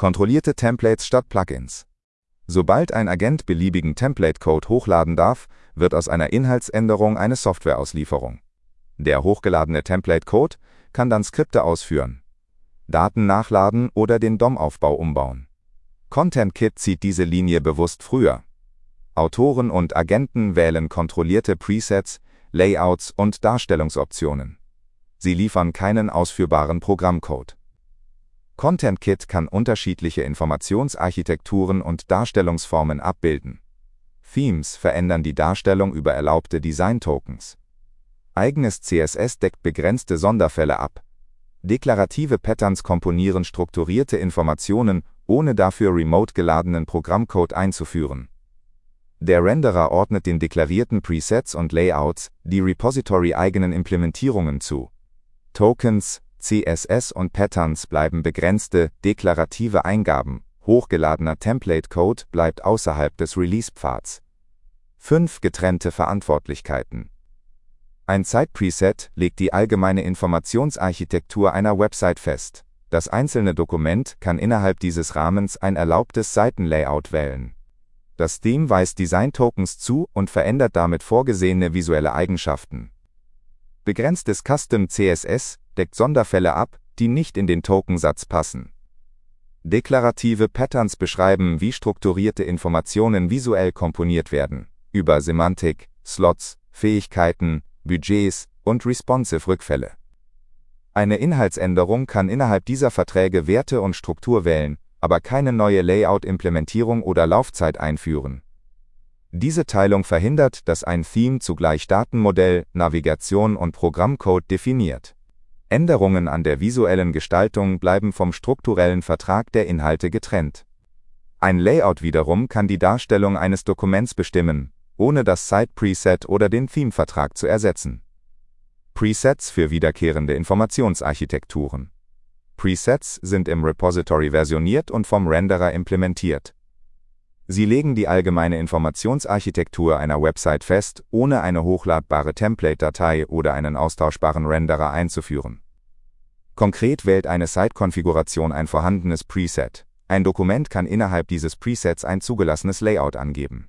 Kontrollierte Templates statt Plugins. Sobald ein Agent beliebigen Template-Code hochladen darf, wird aus einer Inhaltsänderung eine Softwareauslieferung. Der hochgeladene Template-Code kann dann Skripte ausführen, Daten nachladen oder den DOM-Aufbau umbauen. ContentKit zieht diese Linie bewusst früher. Autoren und Agenten wählen kontrollierte Presets, Layouts und Darstellungsoptionen. Sie liefern keinen ausführbaren Programmcode. ContentKit kann unterschiedliche Informationsarchitekturen und Darstellungsformen abbilden. Themes verändern die Darstellung über erlaubte Design-Tokens. Eigenes CSS deckt begrenzte Sonderfälle ab. Deklarative Patterns komponieren strukturierte Informationen, ohne dafür remote geladenen Programmcode einzuführen. Der Renderer ordnet den deklarierten Presets und Layouts die Repository-eigenen Implementierungen zu. Tokens, CSS und Patterns bleiben begrenzte, deklarative Eingaben. Hochgeladener Template-Code bleibt außerhalb des Release-Pfads. 5 getrennte Verantwortlichkeiten. Ein Site-Preset legt die allgemeine Informationsarchitektur einer Website fest. Das einzelne Dokument kann innerhalb dieses Rahmens ein erlaubtes Seitenlayout wählen. Das Theme weist Design-Tokens zu und verändert damit vorgesehene visuelle Eigenschaften. Begrenztes Custom CSS deckt Sonderfälle ab, die nicht in den Tokensatz passen. Deklarative Patterns beschreiben, wie strukturierte Informationen visuell komponiert werden, über Semantik, Slots, Fähigkeiten, Budgets und responsive Rückfälle. Eine Inhaltsänderung kann innerhalb dieser Verträge Werte und Struktur wählen, aber keine neue Layout-Implementierung oder Laufzeit einführen. Diese Teilung verhindert, dass ein Theme zugleich Datenmodell, Navigation und Programmcode definiert. Änderungen an der visuellen Gestaltung bleiben vom strukturellen Vertrag der Inhalte getrennt. Ein Layout wiederum kann die Darstellung eines Dokuments bestimmen, ohne das Site-Preset oder den Theme-Vertrag zu ersetzen. Presets für wiederkehrende Informationsarchitekturen. Presets sind im Repository versioniert und vom Renderer implementiert. Sie legen die allgemeine Informationsarchitektur einer Website fest, ohne eine hochladbare Template-Datei oder einen austauschbaren Renderer einzuführen. Konkret wählt eine Site-Konfiguration ein vorhandenes Preset. Ein Dokument kann innerhalb dieses Presets ein zugelassenes Layout angeben.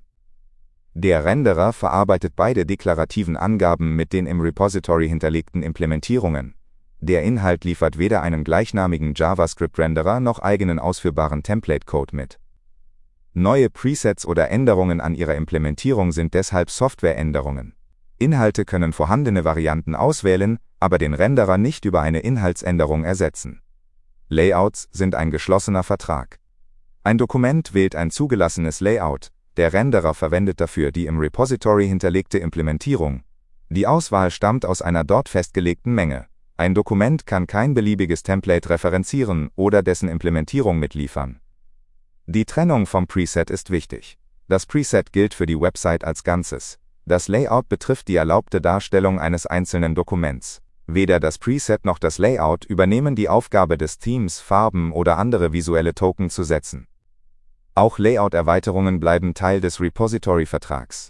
Der Renderer verarbeitet beide deklarativen Angaben mit den im Repository hinterlegten Implementierungen. Der Inhalt liefert weder einen gleichnamigen JavaScript-Renderer noch eigenen ausführbaren Template-Code mit. Neue Presets oder Änderungen an ihrer Implementierung sind deshalb Softwareänderungen. Inhalte können vorhandene Varianten auswählen, aber den Renderer nicht über eine Inhaltsänderung ersetzen. Layouts sind ein geschlossener Vertrag. Ein Dokument wählt ein zugelassenes Layout, der Renderer verwendet dafür die im Repository hinterlegte Implementierung. Die Auswahl stammt aus einer dort festgelegten Menge. Ein Dokument kann kein beliebiges Template referenzieren oder dessen Implementierung mitliefern. Die Trennung vom Preset ist wichtig. Das Preset gilt für die Website als Ganzes. Das Layout betrifft die erlaubte Darstellung eines einzelnen Dokuments. Weder das Preset noch das Layout übernehmen die Aufgabe des Themes, Farben oder andere visuelle Token zu setzen. Auch Layout-Erweiterungen bleiben Teil des Repository-Vertrags.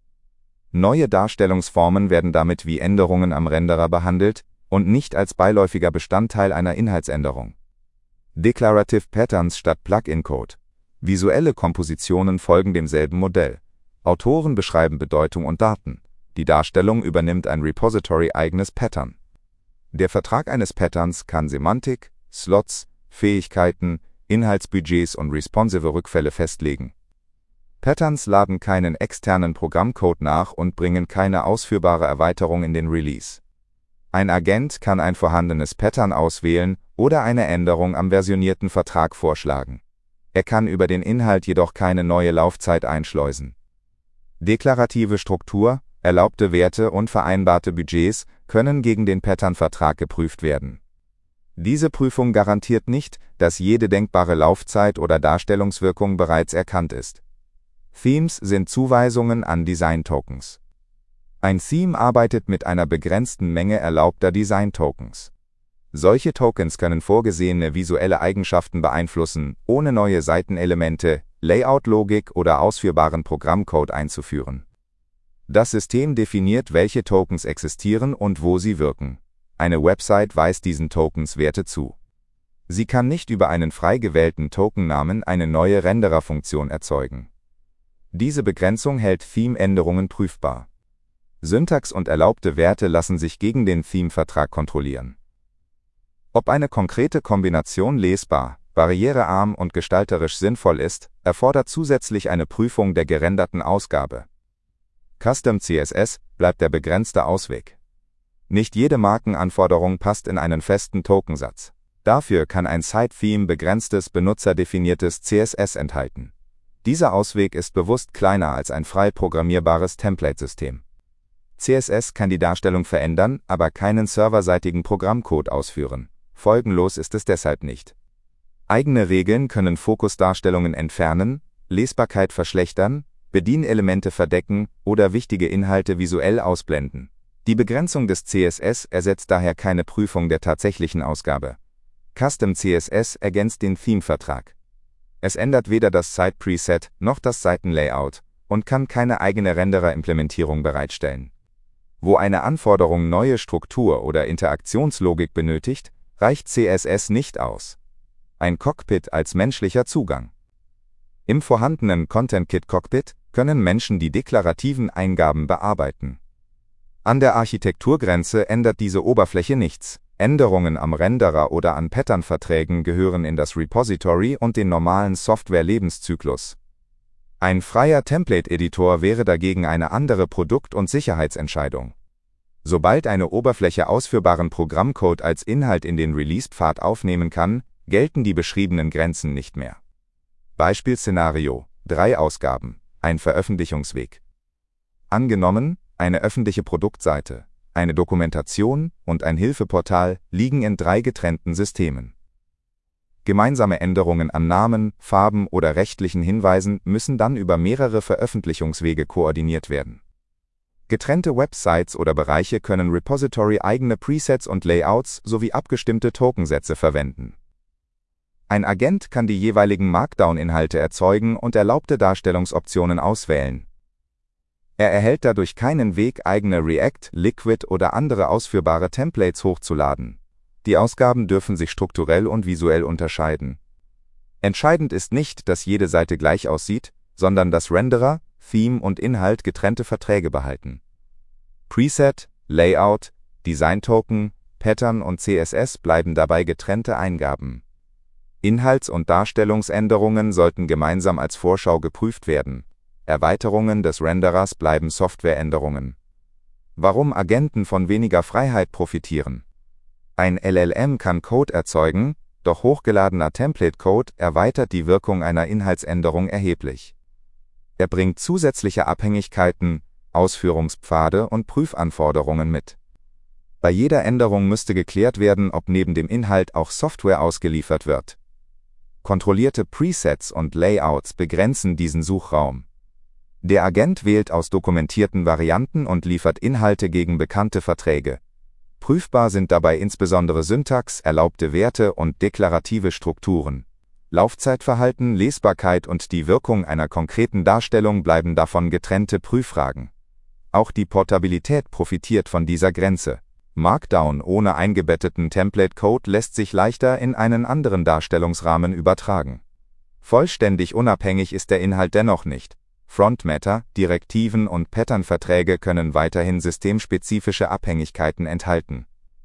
Neue Darstellungsformen werden damit wie Änderungen am Renderer behandelt und nicht als beiläufiger Bestandteil einer Inhaltsänderung. Declarative Patterns statt Plugin-Code. Visuelle Kompositionen folgen demselben Modell. Autoren beschreiben Bedeutung und Daten. Die Darstellung übernimmt ein Repository-eigenes Pattern. Der Vertrag eines Patterns kann Semantik, Slots, Fähigkeiten, Inhaltsbudgets und responsive Rückfälle festlegen. Patterns laden keinen externen Programmcode nach und bringen keine ausführbare Erweiterung in den Release. Ein Agent kann ein vorhandenes Pattern auswählen oder eine Änderung am versionierten Vertrag vorschlagen. Er kann über den Inhalt jedoch keine neue Laufzeit einschleusen. Deklarative Struktur, erlaubte Werte und vereinbarte Budgets können gegen den Pattern-Vertrag geprüft werden. Diese Prüfung garantiert nicht, dass jede denkbare Laufzeit oder Darstellungswirkung bereits erkannt ist. Themes sind Zuweisungen an Design-Tokens. Ein Theme arbeitet mit einer begrenzten Menge erlaubter Design-Tokens. Solche Tokens können vorgesehene visuelle Eigenschaften beeinflussen, ohne neue Seitenelemente, Layout-Logik oder ausführbaren Programmcode einzuführen. Das System definiert, welche Tokens existieren und wo sie wirken. Eine Website weist diesen Tokens Werte zu. Sie kann nicht über einen frei gewählten Tokennamen eine neue Renderer-Funktion erzeugen. Diese Begrenzung hält Theme-Änderungen prüfbar. Syntax und erlaubte Werte lassen sich gegen den Theme-Vertrag kontrollieren. Ob eine konkrete Kombination lesbar, barrierearm und gestalterisch sinnvoll ist, erfordert zusätzlich eine Prüfung der gerenderten Ausgabe. Custom CSS bleibt der begrenzte Ausweg. Nicht jede Markenanforderung passt in einen festen Tokensatz. Dafür kann ein Side-Theme begrenztes, benutzerdefiniertes CSS enthalten. Dieser Ausweg ist bewusst kleiner als ein frei programmierbares Template-System. CSS kann die Darstellung verändern, aber keinen serverseitigen Programmcode ausführen. Folgenlos ist es deshalb nicht. Eigene Regeln können Fokusdarstellungen entfernen, Lesbarkeit verschlechtern, Bedienelemente verdecken oder wichtige Inhalte visuell ausblenden. Die Begrenzung des CSS ersetzt daher keine Prüfung der tatsächlichen Ausgabe. Custom CSS ergänzt den Theme-Vertrag. Es ändert weder das Site-Preset noch das Seitenlayout und kann keine eigene Renderer-Implementierung bereitstellen. Wo eine Anforderung neue Struktur oder Interaktionslogik benötigt, reicht CSS nicht aus. Ein Cockpit als menschlicher Zugang. Im vorhandenen Content-Kit-Cockpit können Menschen die deklarativen Eingaben bearbeiten. An der Architekturgrenze ändert diese Oberfläche nichts. Änderungen am Renderer oder an Patternverträgen gehören in das Repository und den normalen Software-Lebenszyklus. Ein freier Template-Editor wäre dagegen eine andere Produkt- und Sicherheitsentscheidung. Sobald eine Oberfläche ausführbaren Programmcode als Inhalt in den Release-Pfad aufnehmen kann, gelten die beschriebenen Grenzen nicht mehr. Beispielszenario: 3 Ausgaben, ein Veröffentlichungsweg. Angenommen, eine öffentliche Produktseite, eine Dokumentation und ein Hilfeportal liegen in 3 getrennten Systemen. Gemeinsame Änderungen an Namen, Farben oder rechtlichen Hinweisen müssen dann über mehrere Veröffentlichungswege koordiniert werden. Getrennte Websites oder Bereiche können Repository-eigene Presets und Layouts sowie abgestimmte Tokensätze verwenden. Ein Agent kann die jeweiligen Markdown-Inhalte erzeugen und erlaubte Darstellungsoptionen auswählen. Er erhält dadurch keinen Weg, eigene React, Liquid oder andere ausführbare Templates hochzuladen. Die Ausgaben dürfen sich strukturell und visuell unterscheiden. Entscheidend ist nicht, dass jede Seite gleich aussieht, sondern dass Renderer, Theme und Inhalt getrennte Verträge behalten. Preset, Layout, Design-Token, Pattern und CSS bleiben dabei getrennte Eingaben. Inhalts- und Darstellungsänderungen sollten gemeinsam als Vorschau geprüft werden. Erweiterungen des Renderers bleiben Softwareänderungen. Warum Agenten von weniger Freiheit profitieren? Ein LLM kann Code erzeugen, doch hochgeladener Template-Code erweitert die Wirkung einer Inhaltsänderung erheblich. Er bringt zusätzliche Abhängigkeiten, Ausführungspfade und Prüfanforderungen mit. Bei jeder Änderung müsste geklärt werden, ob neben dem Inhalt auch Software ausgeliefert wird. Kontrollierte Presets und Layouts begrenzen diesen Suchraum. Der Agent wählt aus dokumentierten Varianten und liefert Inhalte gegen bekannte Verträge. Prüfbar sind dabei insbesondere Syntax, erlaubte Werte und deklarative Strukturen. Laufzeitverhalten, Lesbarkeit und die Wirkung einer konkreten Darstellung bleiben davon getrennte Prüffragen. Auch die Portabilität profitiert von dieser Grenze. Markdown ohne eingebetteten Template-Code lässt sich leichter in einen anderen Darstellungsrahmen übertragen. Vollständig unabhängig ist der Inhalt dennoch nicht. Frontmatter, Direktiven und Patternverträge können weiterhin systemspezifische Abhängigkeiten enthalten.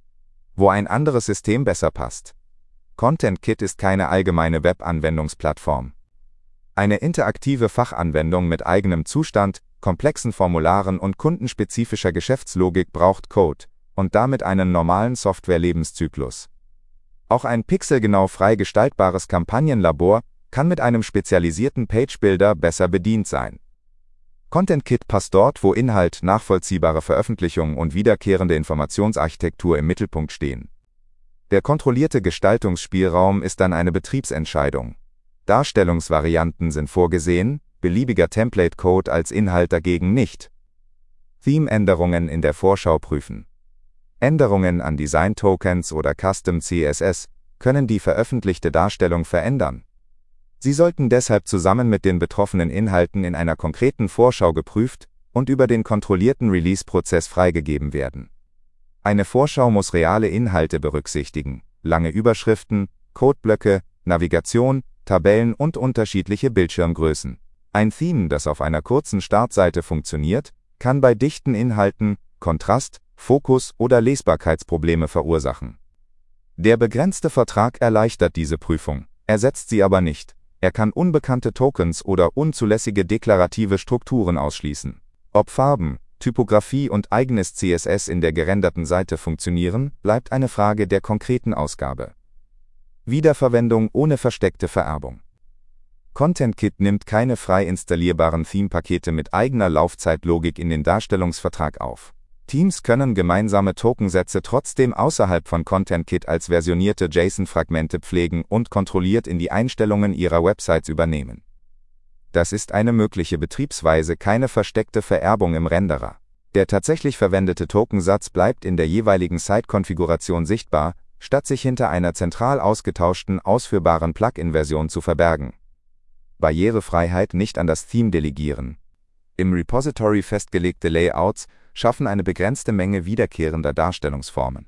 Wo ein anderes System besser passt. ContentKit ist keine allgemeine Web-Anwendungsplattform. Eine interaktive Fachanwendung mit eigenem Zustand, komplexen Formularen und kundenspezifischer Geschäftslogik braucht Code und damit einen normalen Software-Lebenszyklus. Auch ein pixelgenau frei gestaltbares Kampagnenlabor kann mit einem spezialisierten Page-Builder besser bedient sein. ContentKit passt dort, wo Inhalt, nachvollziehbare Veröffentlichung und wiederkehrende Informationsarchitektur im Mittelpunkt stehen. Der kontrollierte Gestaltungsspielraum ist dann eine Betriebsentscheidung. Darstellungsvarianten sind vorgesehen, beliebiger Template-Code als Inhalt dagegen nicht. Theme-Änderungen in der Vorschau prüfen. Änderungen an Design-Tokens oder Custom CSS können die veröffentlichte Darstellung verändern. Sie sollten deshalb zusammen mit den betroffenen Inhalten in einer konkreten Vorschau geprüft und über den kontrollierten Release-Prozess freigegeben werden. Eine Vorschau muss reale Inhalte berücksichtigen, lange Überschriften, Codeblöcke, Navigation, Tabellen und unterschiedliche Bildschirmgrößen. Ein Theme, das auf einer kurzen Startseite funktioniert, kann bei dichten Inhalten Kontrast-, Fokus- oder Lesbarkeitsprobleme verursachen. Der begrenzte Vertrag erleichtert diese Prüfung, ersetzt sie aber nicht. Er kann unbekannte Tokens oder unzulässige deklarative Strukturen ausschließen. Ob Farben, Typografie und eigenes CSS in der gerenderten Seite funktionieren, bleibt eine Frage der konkreten Ausgabe. Wiederverwendung ohne versteckte Vererbung. ContentKit nimmt keine frei installierbaren Theme-Pakete mit eigener Laufzeitlogik in den Darstellungsvertrag auf. Teams können gemeinsame Tokensätze trotzdem außerhalb von ContentKit als versionierte JSON-Fragmente pflegen und kontrolliert in die Einstellungen ihrer Websites übernehmen. Das ist eine mögliche Betriebsweise, keine versteckte Vererbung im Renderer. Der tatsächlich verwendete Tokensatz bleibt in der jeweiligen Site-Konfiguration sichtbar, statt sich hinter einer zentral ausgetauschten, ausführbaren Plugin-Version zu verbergen. Barrierefreiheit nicht an das Theme delegieren. Im Repository festgelegte Layouts schaffen eine begrenzte Menge wiederkehrender Darstellungsformen.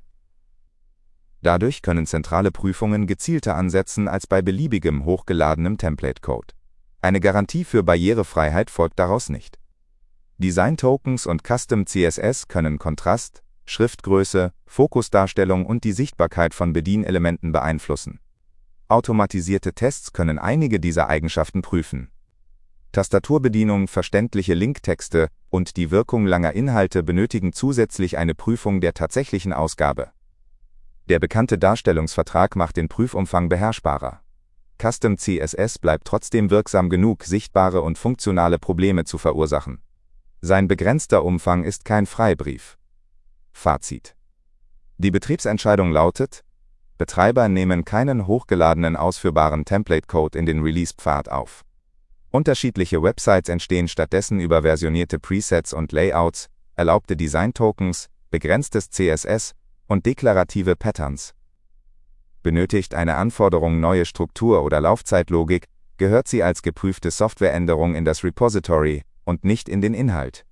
Dadurch können zentrale Prüfungen gezielter ansetzen als bei beliebigem hochgeladenem Template-Code. Eine Garantie für Barrierefreiheit folgt daraus nicht. Design-Tokens und Custom CSS können Kontrast, Schriftgröße, Fokusdarstellung und die Sichtbarkeit von Bedienelementen beeinflussen. Automatisierte Tests können einige dieser Eigenschaften prüfen. Tastaturbedienung, verständliche Linktexte und die Wirkung langer Inhalte benötigen zusätzlich eine Prüfung der tatsächlichen Ausgabe. Der bekannte Darstellungsvertrag macht den Prüfumfang beherrschbarer. Custom CSS bleibt trotzdem wirksam genug, sichtbare und funktionale Probleme zu verursachen. Sein begrenzter Umfang ist kein Freibrief. Fazit: Die Betriebsentscheidung lautet: Betreiber nehmen keinen hochgeladenen ausführbaren Template-Code in den Release-Pfad auf. Unterschiedliche Websites entstehen stattdessen über versionierte Presets und Layouts, erlaubte Design-Tokens, begrenztes CSS und deklarative Patterns. Benötigt eine Anforderung neue Struktur oder Laufzeitlogik, gehört sie als geprüfte Softwareänderung in das Repository und nicht in den Inhalt.